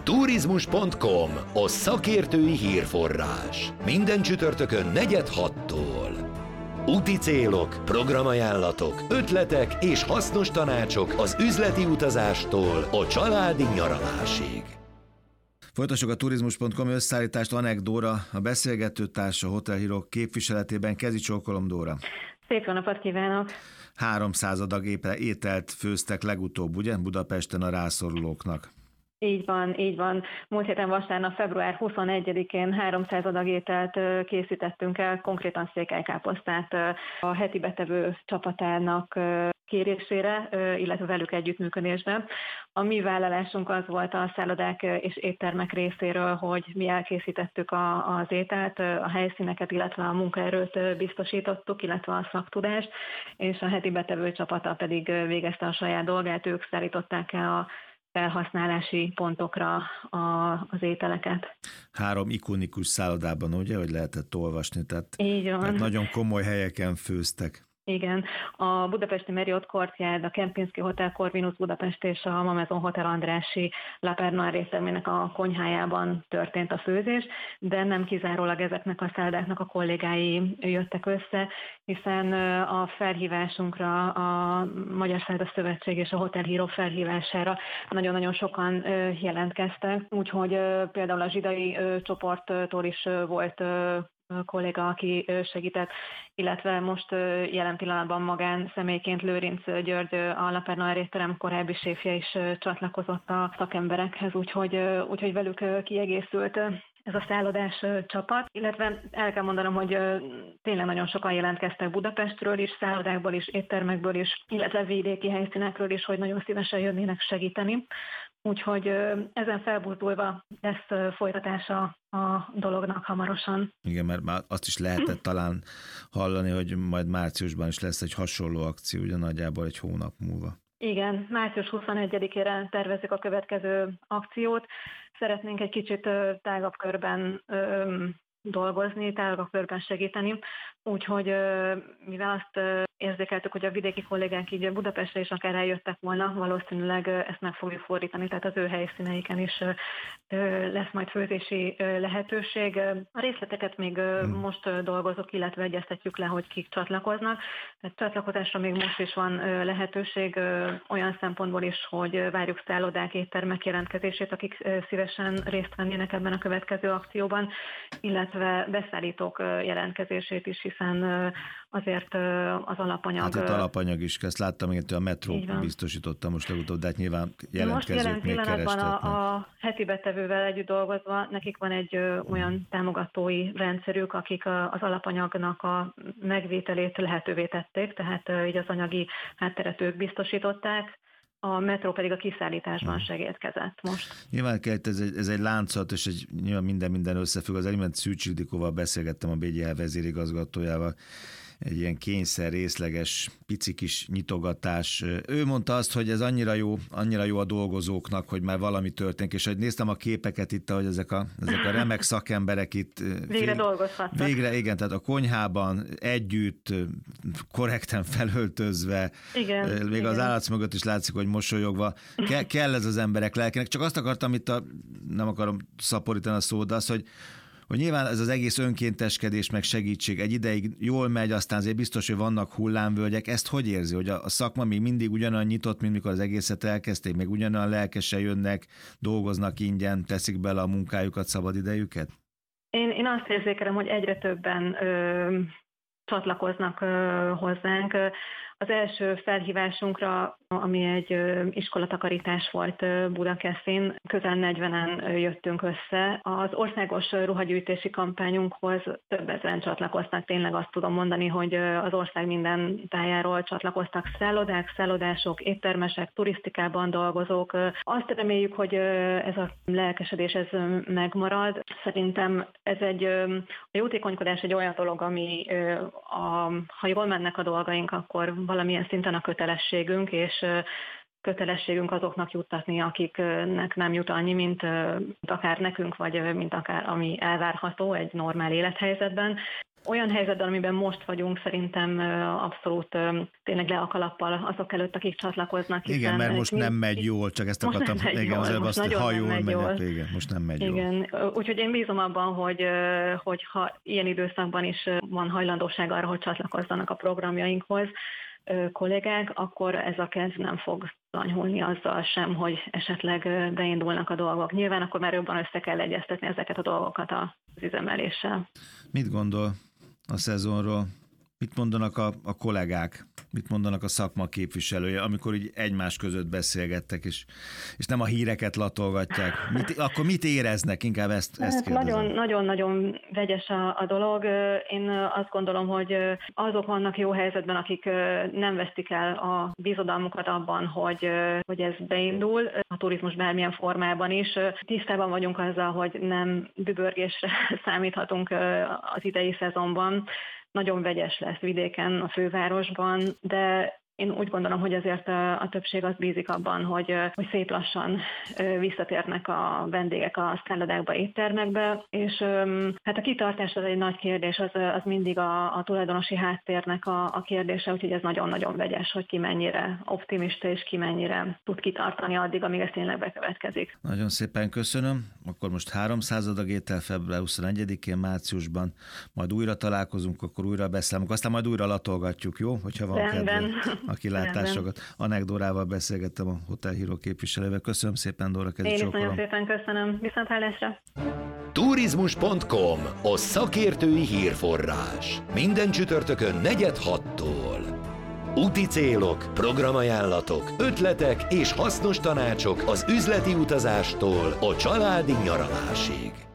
Turizmus.com, a szakértői hírforrás. Minden csütörtökön 4-6-tól. Úti célok, programajánlatok, ötletek és hasznos tanácsok az üzleti utazástól a családi nyaralásig. Folytassuk a Turizmus.com összeállítást. Anek Dóra, a beszélgető társa Hotel Hero képviseletében. Kezi csókolom, Dóra. Szép jó napot kívánok! 300 adag ételt főztek legutóbb, ugye, Budapesten a rászorulóknak? Így van, így van. Múlt héten vasárnap, február 21-én 300 adag ételt készítettünk el, konkrétan székelykáposztát a heti betevő csapatának kérésére, illetve velük együttműködésben. A mi vállalásunk az volt a szállodák és éttermek részéről, hogy mi elkészítettük az ételt, a helyszíneket, illetve a munkaerőt biztosítottuk, illetve a szaktudást, és a heti betevő csapata pedig végezte a saját dolgát, ők szállították el a felhasználási pontokra az ételeket. 3 ikonikus szállodában, ugye, hogy lehetett olvasni, tehát nagyon komoly helyeken főztek. Igen, a budapesti Marriott Courtyard, a Kempinski Hotel Corvinus Budapest és a Mamezon Hotel Andrássy La Pernoir éttermének a konyhájában történt a főzés, de nem kizárólag ezeknek a szállodáknak a kollégái jöttek össze, hiszen a felhívásunkra a Magyar Szálloda Szövetség és a Hotel Hero felhívására nagyon-nagyon sokan jelentkeztek, úgyhogy például a zsidai csoporttól is volt kolléga, aki segített, illetve most jelen pillanatban magán személyként Lőrinc György, a La Pernoir étterem korábbi séfje is csatlakozott a szakemberekhez, úgyhogy velük kiegészült ez a szállodás csapat, illetve el kell mondanom, hogy tényleg nagyon sokan jelentkeztek Budapestről is, szállodákból is, éttermekből is, illetve vidéki helyszínekről is, hogy nagyon szívesen jönnének segíteni. Úgyhogy ezen felbuzdulva lesz folytatása a dolognak hamarosan. Igen, mert már azt is lehetett talán hallani, hogy majd márciusban is lesz egy hasonló akció, ugye nagyjából egy hónap múlva. Igen, március 21-ére tervezzük a következő akciót. Szeretnénk egy kicsit tágabb körben dolgozni, tágabb körben segíteni, úgyhogy mivel azt érzékeltük, hogy a vidéki kollégánk így Budapestre is akár eljöttek volna, valószínűleg ezt meg fogjuk fordítani, tehát az ő helyszíneiken is lesz majd főzési lehetőség. A részleteket még most dolgozok, illetve egyeztetjük le, hogy kik csatlakoznak. Tehát csatlakozásra még most is van lehetőség olyan szempontból is, hogy várjuk szállodák, éttermek jelentkezését, akik szívesen részt vennének ebben a következő akcióban, illetve beszállítók jelentkezését is, hiszen azért az alapanyag... Hát itt alapanyag is kezd. Láttam, hogy a metró biztosította most legutóbb, de hát nyilván jelentkezők még kerestetnek. A heti betevővel együtt dolgozva, nekik van egy olyan támogatói rendszerük, akik az alapanyagnak a megvételét lehetővé tették, tehát így az anyagi hátteret ők biztosították, a metró pedig a kiszállításban segítkezett most. Nyilván ez egy láncolat, és nyilván minden összefügg. Az előbb Szűcs Ildikóval beszélgettem, a BGH vezérigazgatójával, egy ilyen kényszer, részleges, pici kis nyitogatás. Ő mondta azt, hogy ez annyira jó a dolgozóknak, hogy már valami történik, és hogy néztem a képeket itt, hogy ezek a remek szakemberek itt végre dolgozhatnak. Végre, igen, tehát a konyhában együtt, korrekten felöltözve, még az állat mögött is látszik, hogy mosolyogva. Kell ez az emberek lelkének. Csak azt akartam itt, nem akarom szaporítani a szót, de az, hogy nyilván ez az egész önkénteskedés meg segítség egy ideig jól megy, aztán azért biztos, hogy vannak hullámvölgyek. Ezt hogy érzi, hogy a szakma még mindig ugyanolyan nyitott, mint mikor az egészet elkezdték, még ugyanolyan lelkesen jönnek, dolgoznak ingyen, teszik bele a munkájukat, szabadidejüket? Én azt érzékelem, hogy egyre többen csatlakoznak hozzánk. Az első felhívásunkra, ami egy iskolatakarítás volt Budakeszin, közel 40-en jöttünk össze. Az országos ruhagyűjtési kampányunkhoz több ezeren csatlakoztak. Tényleg azt tudom mondani, hogy az ország minden tájáról csatlakoztak szállodák, szállodások, éttermesek, turisztikában dolgozók. Azt reméljük, hogy ez a lelkesedés ez megmarad. Szerintem ez a jótékonykodás egy olyan dolog, ami ha jól mennek a dolgaink, akkor valamilyen szinten a kötelességünk, és kötelességünk azoknak juttatni, akiknek nem jut annyi, mint akár nekünk, vagy mint akár ami elvárható egy normál élethelyzetben. olyan helyzetben, amiben most vagyunk, szerintem abszolút tényleg le a kalappal azok előtt, akik csatlakoznak. Igen, mert most nem megy jól, csak ezt akartam. Igen, az előbb azt, hogy ha jól megy, igen, most nem megy jól. Úgyhogy én bízom abban, hogy ha ilyen időszakban is van hajlandóság arra, hogy csatlakozzanak a programjainkhoz kollégák, akkor ez a kezd nem fog lanyhulni azzal sem, hogy esetleg beindulnak a dolgok. Nyilván akkor már jobban össze kell egyeztetni ezeket a dolgokat az üzemeléssel. Mit gondol a szezonról? Mit mondanak a kollégák? Mit mondanak a szakma képviselője, amikor így egymás között beszélgettek, és nem a híreket latolgatják? Akkor mit éreznek? Inkább ezt kérdezem. Nagyon vegyes a dolog. Én azt gondolom, hogy azok vannak jó helyzetben, akik nem vesztik el a bizodalmukat abban, hogy ez beindul, a turizmus bármilyen formában is. Tisztában vagyunk azzal, hogy nem dübörgésre számíthatunk az idei szezonban. Nagyon vegyes lesz vidéken, a fővárosban, de én úgy gondolom, hogy azért a többség az bízik abban, hogy szép lassan visszatérnek a vendégek a szállodákba, éttermekbe, és hát a kitartás az egy nagy kérdés, az mindig a tulajdonosi háttérnek a kérdése, úgyhogy ez nagyon-nagyon vegyes, hogy ki mennyire optimista, és ki mennyire tud kitartani addig, amíg ez tényleg bekövetkezik. Nagyon szépen köszönöm. Akkor most 300. étel február 21-én márciusban, majd újra találkozunk, akkor újra beszélünk, aztán majd újra latolgatjuk, jó? Hogyha van kedve a kilátásokat. Annek Dórával beszélgettem, a Hotel Hero képviselővel. Köszönöm szépen, Dóra, Én is nagyon szépen köszönöm. Viszonthallásra. Turizmus.com, a szakértői hírforrás. Minden csütörtökön 4-6-tól. Úti célok, programajánlatok, ötletek és hasznos tanácsok az üzleti utazástól a családi nyaralásig.